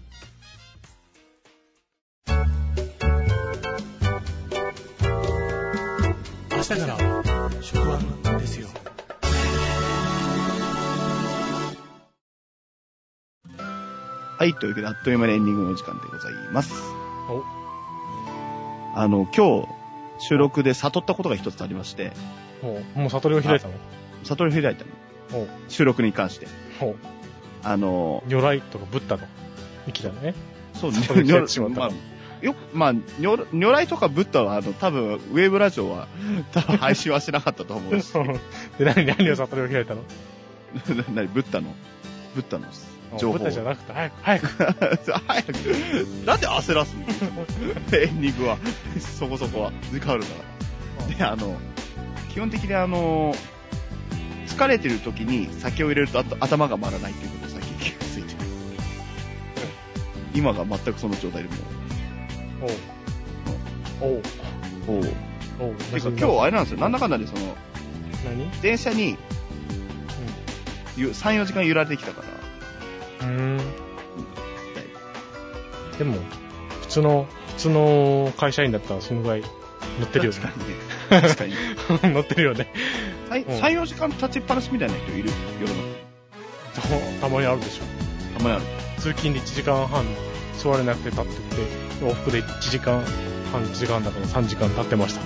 明日から職場ですよ。 はい、というわけで、あっという間にエンディングの時間でございます。今日、収録で悟ったことが一つありまして。 もう悟りを開いたの？ 悟りを開いたの。収録に関して。 如来とかブッダの域だね。 そうね。如来とかブッダは、多分、ウェーブラジオは、多分配信はしなかったと思うし。 で、何を悟りを開いたの？ ブッダの情報。 ブッダじゃなくて、早く。 早く。なんで焦らすの？エンディングは、そこそこは、時間あるから。で、基本的に疲れてる時に酒を入れると頭が回らないっていうことを最近気がついてる。今が全くその状態でもう。てか今日あれなんですよ。なんだかんだで電車に、3、4時間揺られてきたから。 でも、普通の会社員だったらそのぐらい乗ってるよね。 確かに。 乗ってるよね。 3、4時間立ちっぱなしみたいな人いる？世の中。たまにあるでしょ。 たまにある。 通勤で1時間半座れなくて立ってて、往復で1時間半、1時間だから3時間経ってました。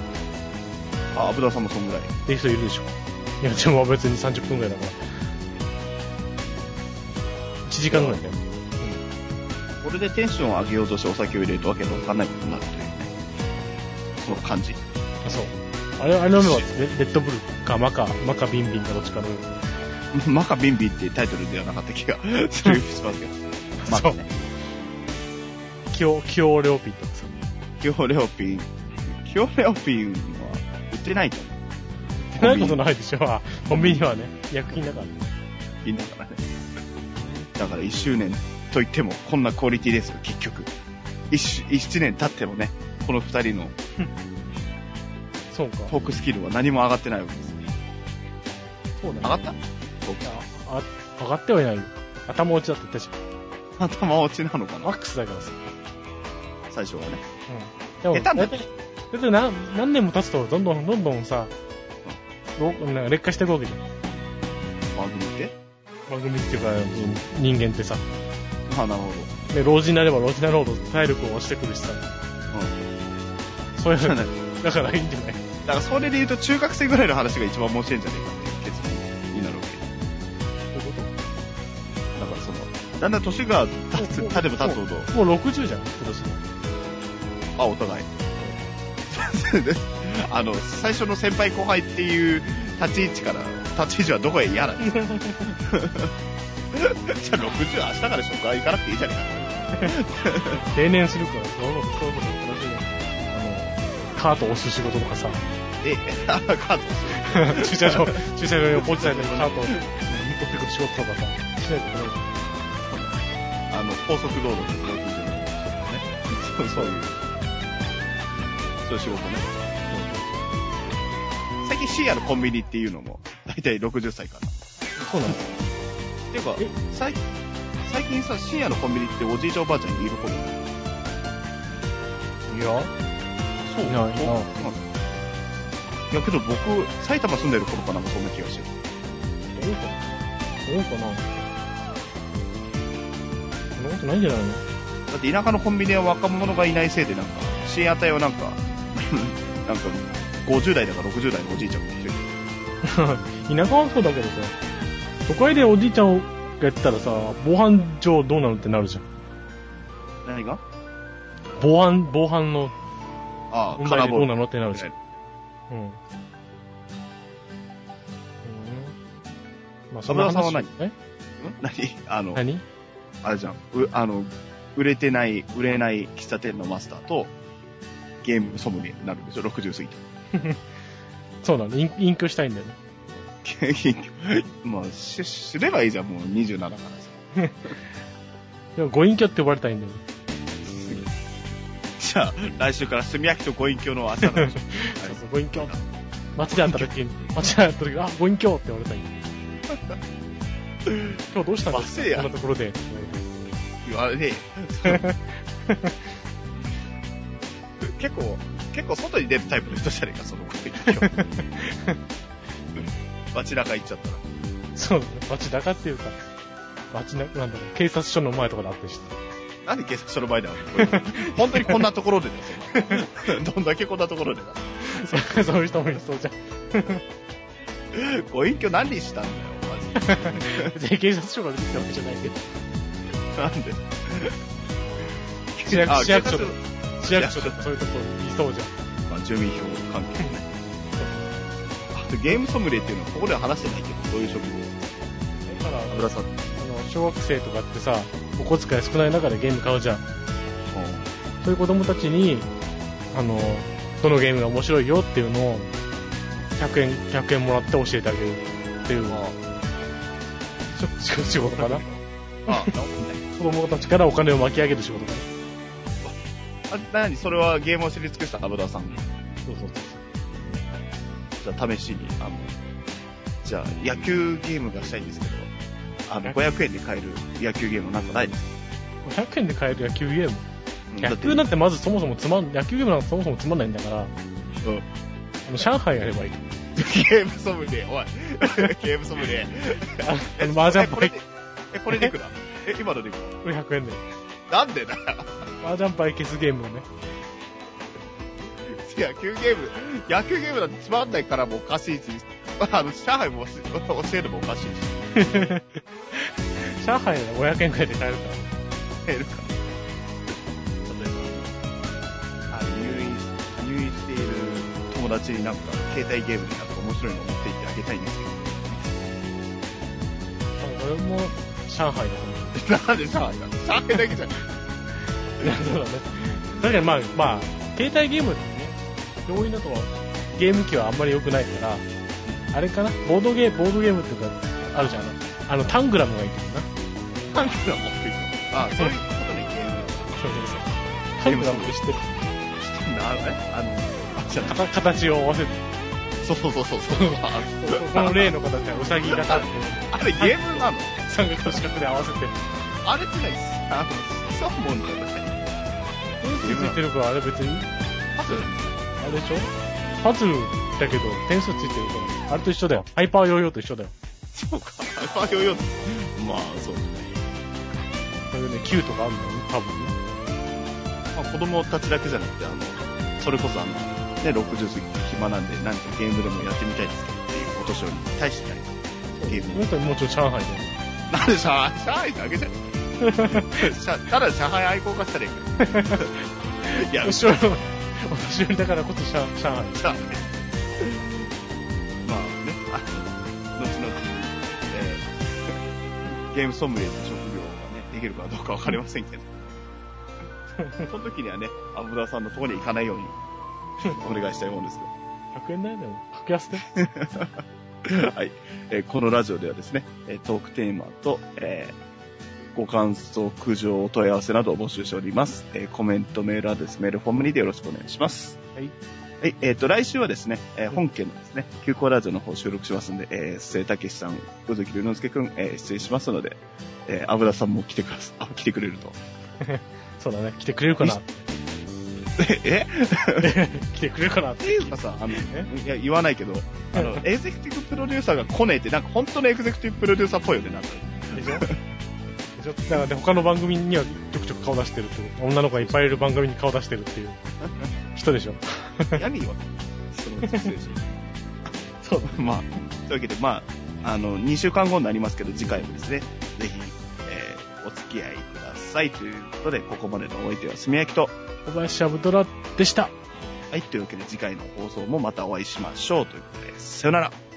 アブダさんもそんぐらい。 っていう人いるでしょ。いや、でも別に30分ぐらいだから。1時間ぐらいだよ。 これでテンションを上げようとしてお酒を入れるとわけのわかんないことになるというね。その感じ。 あ、そう。あれの目はレッドブルかマカビンビンかどっちかの。 マカビンビンってタイトルではなかった気がするしますけど。まあね。 キオレオピンとかさ。 キオレオピンは売ってないと思う。 売ってないことないでしょ。コンビニはね、薬品だから。 いいんだからね。だから1周年と言ってもこんなクオリティですよ、結局。1年経ってもね、この2人のそうか。 トークスキルは何も上がってないわけですよ。 そうだね。 上がった？ 上がってはいないよ。頭落ちだって言ったじゃん。頭落ちなのかな？ マックスだからさ。 最初はね。 でも、だって何年も経つとどんどんさ、劣化していくわけじゃん。 番組っていうか、人間ってさ。 なるほど。で、老人になれば老人になるほど体力が落ちてくるしさ。そういうの、だからいいんじゃない？ だからそれで言うと中学生ぐらいの話が一番面白いんじゃないかっていう結論になるわけ。 どういうこと？ だからだんだん年が経てば経つほど。 もう60じゃん、今年で。 お互い。最初の先輩後輩っていう立ち位置はどこへ嫌なんですか？じゃあ60は明日から職場行かなくていいじゃねえか。 定年するから、そういうこと楽しいね。カート押す仕事とかさ、 カート駐車場に落ちたりとかカートを取ってくる仕事とかさ、しないといけない。 高速道路の交通所のね。そういう仕事ね。最近深夜のコンビニっていうのも、だいたい60歳かな。 そうなんですっていうか、最近さ、深夜のコンビニっておじいちゃんおばあちゃんにいることないいや、そういないな。 いやけど僕、埼玉住んでる頃かなんかそんな気がしてる。 どうかなそんなことないんじゃないの？ だって田舎のコンビニは若者がいないせいでなんか、深夜帯はなんか、なんか、50代だか60代のおじいちゃんが来てる。 田舎はそうだけどさ、都会でおじいちゃんがやってたらさ、防犯上どうなのってなるじゃん。 何が？ 防犯の問題でどうなののってなるじゃん。まあ、その話さんは何？ 何？ あれじゃん。売れない喫茶店のマスターと、ゲームソムリエになるんでしょ、60過ぎて。 そうなの、隠居したいんだよね。 まあ、すればいいじゃん、もう27からさ。 でも、ご隠居って呼ばれたいんだよね。 じゃあ、来週から炭焼きとご隠居の朝なんでしょ。 そう、ご隠居。街で会った時、あ、ご隠居って言われたいんだよ。今日どうしたんですか？こんなところで。 言われねえ。結構外に出るタイプの人じゃねえか、その子。街中行っちゃったら。 そうだね。街中っていうか、なんだろう、警察署の前とかで会ってして。 なんで警察署の前で会うの？本当にこんなところでだよ、どんだけこんなところでだ。 そういう人もいそうじゃん。 ご隠居何したんだよ、マジで。 別に警察署から出てきたわけじゃないけど。 なんで？ 市役所でそういうとこいそうじゃん。 まあ、住民票関係ね。あとゲームソムリエっていうのはここでは話してないけど、どういう職業？ だから、 油さん。 小学生とかってさ、お小遣い少ない中でゲーム買うじゃん。そういう子供たちに、どのゲームが面白いよっていうのを、100円もらって教えてあげるっていうのは、仕事かな。子供たちからお金を巻き上げる仕事かな。 何それはゲームを知り尽くした油さん。 そう。 じゃあ試しに、じゃあ野球ゲームがしたいんですけど、500円で買える野球ゲームなんかないですか ？500円で買える野球ゲーム？野球なんてまずそもそも野球ゲームなんてそもそもつまんないんだから、上海やればいい。 ゲームソムリエ、おい。ゲームソムリエ。 麻雀牌。 これでいくら？今のでいくら？ これ100円で。 なんでだよ。 麻雀牌消すゲームをね。 野球ゲームなんてつまんないからもうおかしいし、上海も教えるのもおかしいし。 上海なら500円くらいで買えるから。 買えるか。例えば、入院している友達になんか、携帯ゲームでなんか面白いのを持っていってあげたいんですけど。俺も上海だと思う。 なんで上海なの？上海だけじゃん。 そうだね。だからまあ、携帯ゲームってね、要因だとゲーム機はあんまり良くないから、あれかな、ボードゲームっていうか、あるじゃん。タングラムがいいけどな。 タングラムもいいの？あ、そういうことでゲーム。 そう。タングラムって知ってる？形を合わせて。 そう。 この例の形はウサギ型って。 あれゲームなの？ 三角と四角で合わせて。 あれって何？そうもんじゃない？ 点数ついてるからあれ別にパズル？ あれでしょ？パズルだけど点数ついてるから。あれと一緒だよ。ハイパーヨーヨーと一緒だよ。 そうか。ハイパーヨーヨー。まあ、そうだね。 そういうね、9とかあるんだよね、多分ね。 まあ、子供たちだけじゃなくて、それこそね、60過ぎて暇なんで、なんかゲームでもやってみたいですけどっていうお年寄りに対してやりたい。ゲーム。 本当にもうちょっと上海で。 なんで上海だけじゃねえただ上海愛好家したらいいから。いや、お年寄りだからこそ上海。まあね、後々、ゲームソムリエの職業がね、できるかどうかわかりませんけど。その時にはね、油田さんのところに行かないようにお願いしたいもんですけど。 100円だよ、でも。格安で。 はい。このラジオではですね、トークテーマと、ご感想、苦情、お問い合わせなどを募集しております。コメント、メールアドレス、メールフォームにてよろしくお願いします。 はい。 はい。来週はですね、本家のですね、休校ラジオの方収録しますんで、末武さん、宇崎龍之介くん、出演しますので、油田さんも来てくれると。 そうだね、来てくれるかな。 え来てくれるかなっていうかさ、いや、言わないけど、エグゼクティブプロデューサーが来ねえって、なんか本当のエグゼクティブプロデューサーっぽいよね、なんか。 でしょだからね、他の番組にはちょくちょく顔出してるっていう、女の子がいっぱいいる番組に顔出してるっていう人でしょ。 何よ、その実勢そう。 まあ、というわけで、まあ、2週間後になりますけど、次回もですね、ぜひ、お付き合いくださいということで、ここまでのお相手はすみやきと、 小林アブドラでした。 はい、というわけで次回の放送もまたお会いしましょうということで、さよなら。